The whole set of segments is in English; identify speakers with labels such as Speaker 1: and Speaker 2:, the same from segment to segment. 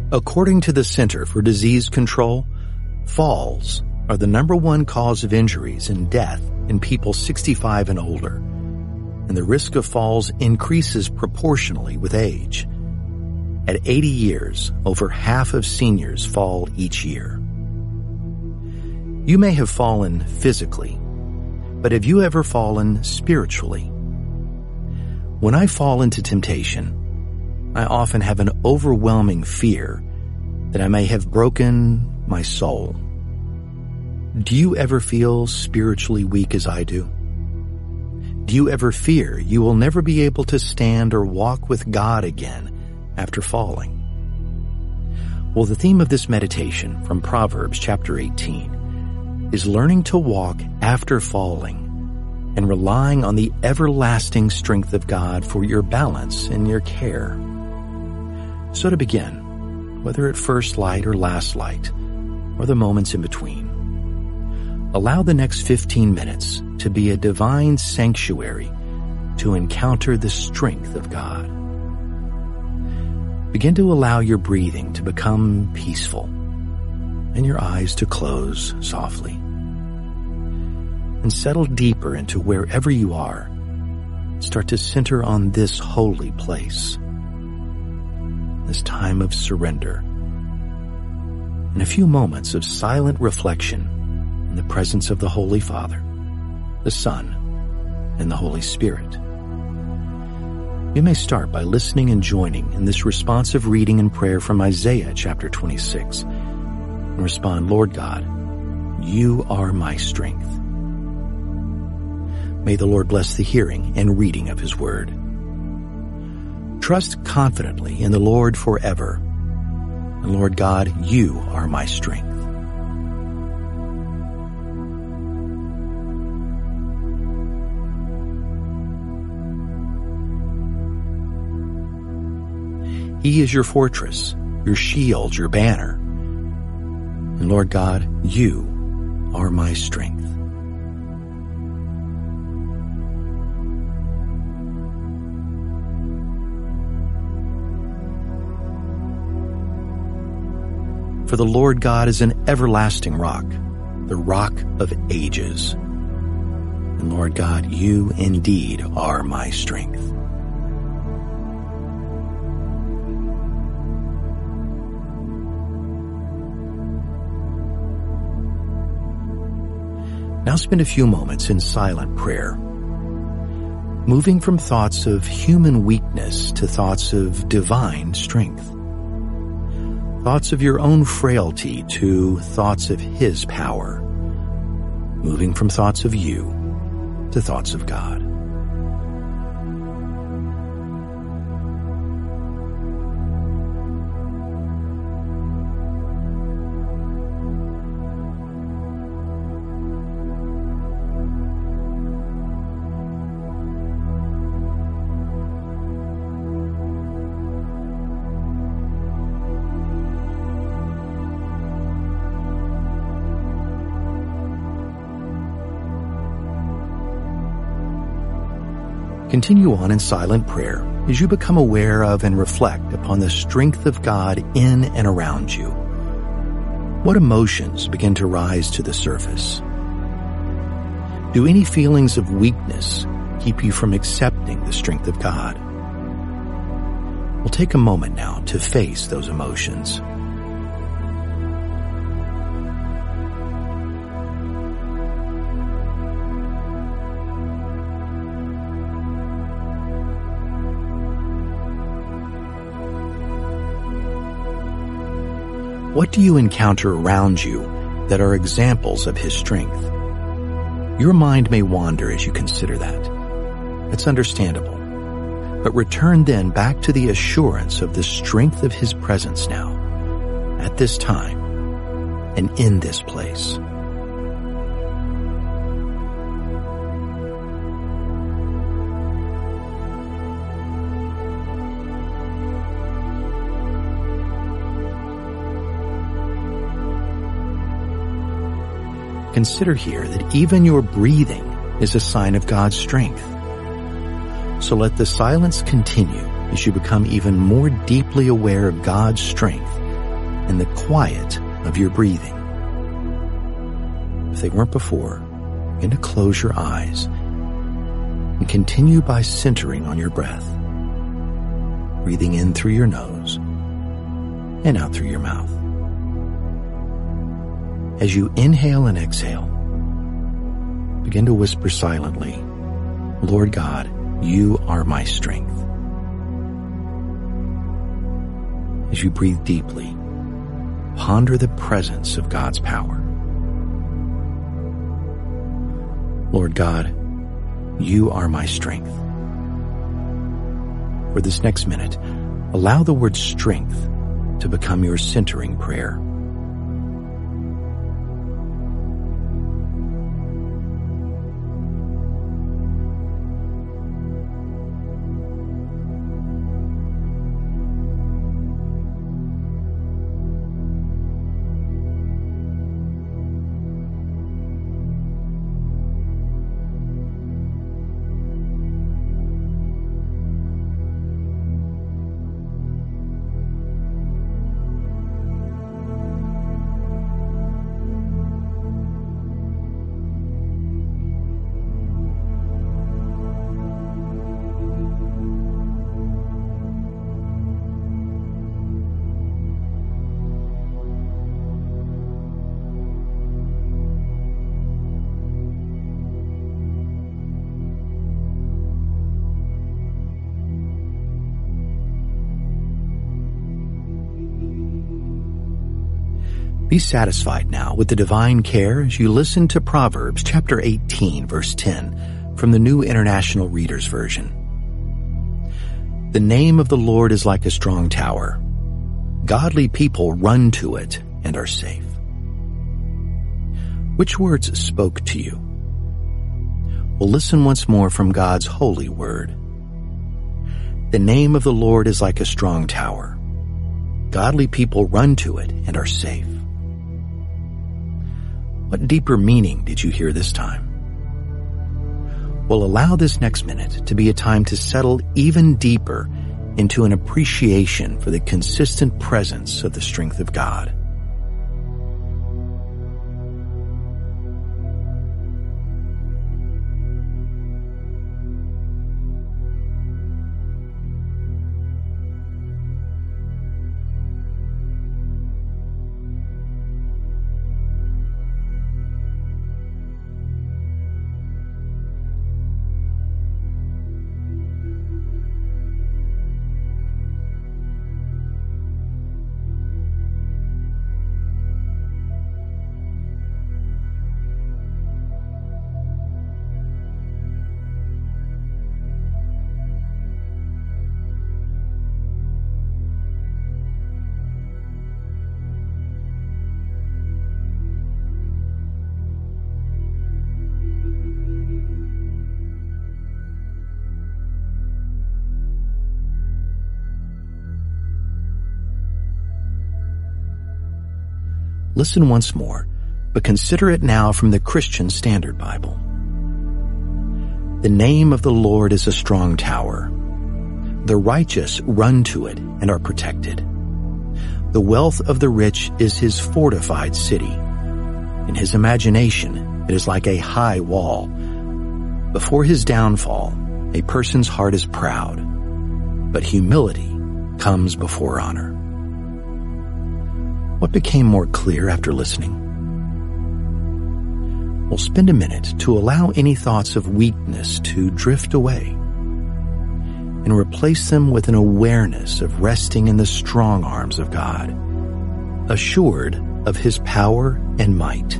Speaker 1: According to the Center for Disease Control, falls are the #1 cause of injuries and death in people 65 and older, and the risk of falls increases proportionally with age. At 80 years, over half of seniors fall each year. You may have fallen physically, but have you ever fallen spiritually? When I fall into temptation, I often have an overwhelming fear that I may have broken my soul. Do you ever feel spiritually weak as I do? Do you ever fear you will never be able to stand or walk with God again after falling? Well, the theme of this meditation from Proverbs chapter 18 is learning to walk after falling and relying on the everlasting strength of God for your balance and your care. So to begin, whether at first light or last light, or the moments in between, allow the next 15 minutes to be a divine sanctuary to encounter the strength of God. Begin to allow your breathing to become peaceful and your eyes to close softly. And settle deeper into wherever you are. Start to center on this holy place, this time of surrender, and a few moments of silent reflection in the presence of the Holy Father, the Son, and the Holy Spirit. You may start by listening and joining in this responsive reading and prayer from Isaiah chapter 26, and respond, Lord God, you are my strength. May the Lord bless the hearing and reading of His Word. Trust confidently in the Lord forever. And Lord God, you are my strength. He is your fortress, your shield, your banner. And Lord God, you are my strength. For the Lord God is an everlasting rock, the rock of ages. And Lord God, you indeed are my strength. Now spend a few moments in silent prayer, moving from thoughts of human weakness to thoughts of divine strength. Thoughts of your own frailty to thoughts of His power, moving from thoughts of you to thoughts of God. Continue on in silent prayer as you become aware of and reflect upon the strength of God in and around you. What emotions begin to rise to the surface? Do any feelings of weakness keep you from accepting the strength of God? We'll take a moment now to face those emotions. What do you encounter around you that are examples of His strength? Your mind may wander as you consider that. It's understandable. But return then back to the assurance of the strength of His presence now, at this time, and in this place. Consider here that even your breathing is a sign of God's strength. So let the silence continue as you become even more deeply aware of God's strength in the quiet of your breathing. If they weren't before, begin to close your eyes and continue by centering on your breath, breathing in through your nose and out through your mouth. As you inhale and exhale, begin to whisper silently, Lord God, you are my strength. As you breathe deeply, ponder the presence of God's power. Lord God, you are my strength. For this next minute, allow the word strength to become your centering prayer. Be satisfied now with the divine care as you listen to Proverbs chapter 18, verse 10 from the New International Reader's Version. The name of the Lord is like a strong tower. Godly people run to it and are safe. Which words spoke to you? Well, listen once more from God's holy word. The name of the Lord is like a strong tower. Godly people run to it and are safe. What deeper meaning did you hear this time? Well, allow this next minute to be a time to settle even deeper into an appreciation for the consistent presence of the strength of God. Listen once more, but consider it now from the Christian Standard Bible. The name of the Lord is a strong tower. The righteous run to it and are protected. The wealth of the rich is his fortified city. In his imagination, it is like a high wall. Before his downfall, a person's heart is proud, but humility comes before honor. What became more clear after listening? We'll spend a minute to allow any thoughts of weakness to drift away and replace them with an awareness of resting in the strong arms of God, assured of his power and might.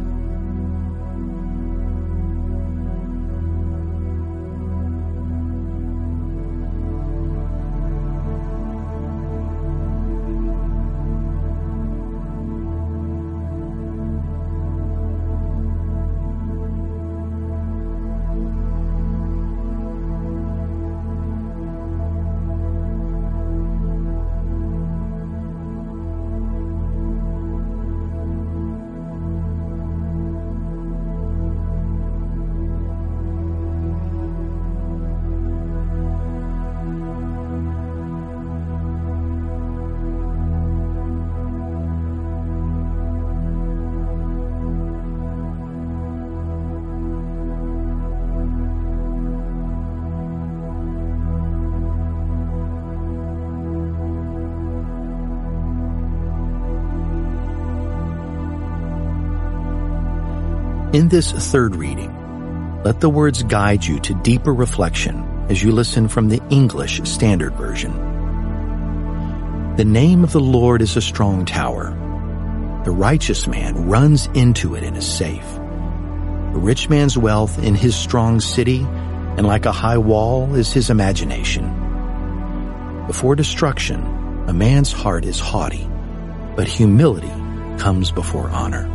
Speaker 1: In this third reading, let the words guide you to deeper reflection as you listen from the English Standard Version. The name of the Lord is a strong tower. The righteous man runs into it and is safe. The rich man's wealth in his strong city, and like a high wall is his imagination. Before destruction, a man's heart is haughty, but humility comes before honor.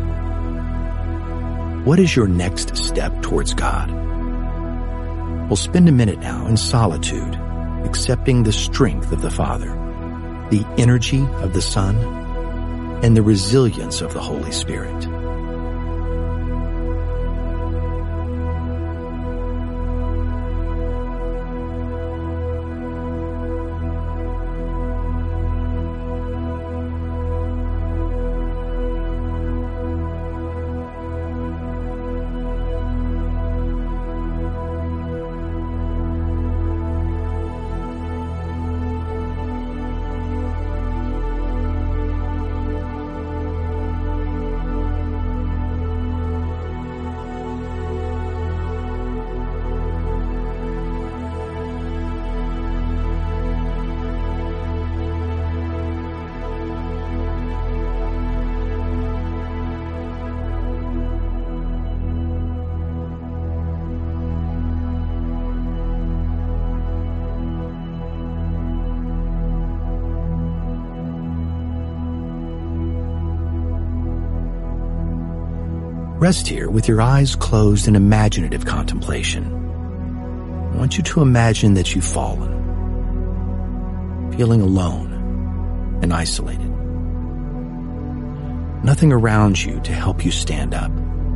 Speaker 1: What is your next step towards God? We'll spend a minute now in solitude, accepting the strength of the Father, the energy of the Son, and the resilience of the Holy Spirit. Rest here with your eyes closed in imaginative contemplation. I want you to imagine that you've fallen, feeling alone and isolated. Nothing around you to help you stand up.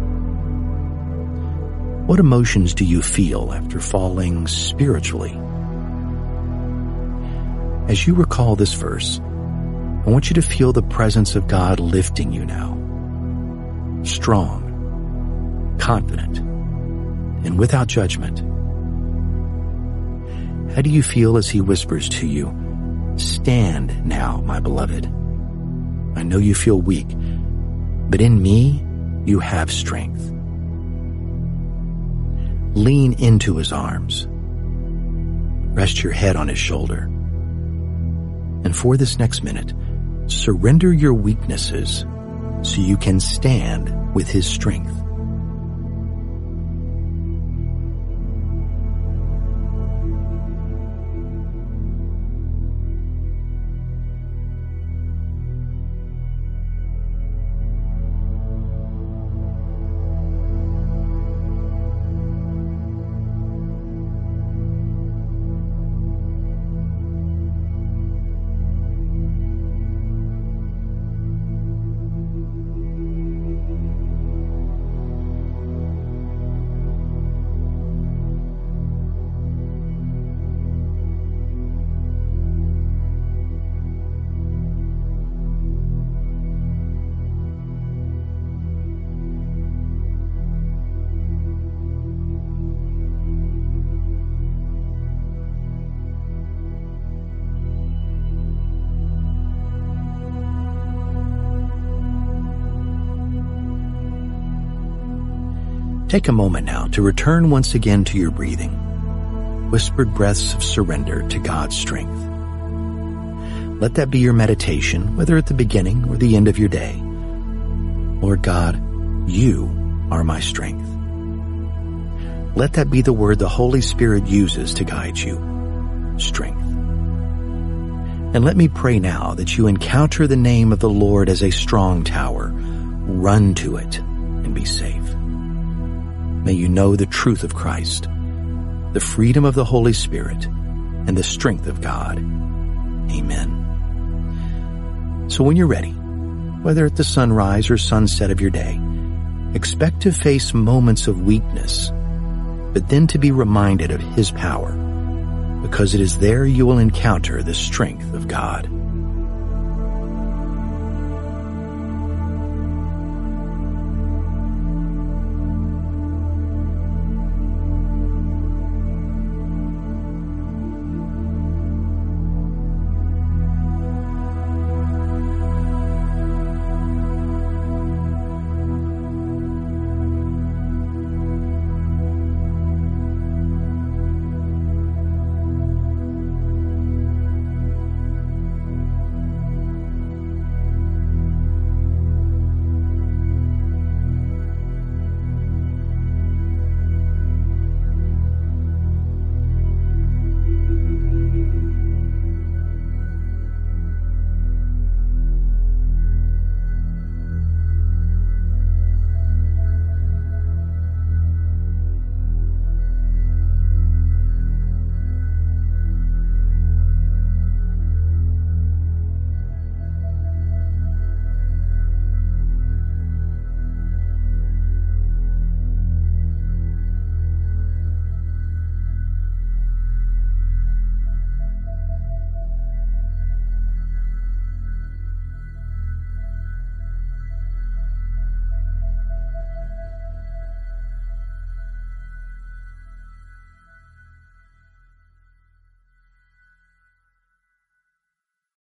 Speaker 1: What emotions do you feel after falling spiritually? As you recall this verse, I want you to feel the presence of God lifting you now. Strong, confident, and without judgment. How do you feel as he whispers to you, "Stand now, my beloved. I know you feel weak, but in me you have strength." Lean into his arms. Rest your head on his shoulder. And for this next minute, surrender your weaknesses so you can stand with his strength. Take a moment now to return once again to your breathing, whispered breaths of surrender to God's strength. Let that be your meditation, whether at the beginning or the end of your day. Lord God, you are my strength. Let that be the word the Holy Spirit uses to guide you, strength. And let me pray now that you encounter the name of the Lord as a strong tower. Run to it and be safe. May you know the truth of Christ, the freedom of the Holy Spirit, and the strength of God. Amen. So when you're ready, whether at the sunrise or sunset of your day, expect to face moments of weakness, but then to be reminded of his power, because it is there you will encounter the strength of God.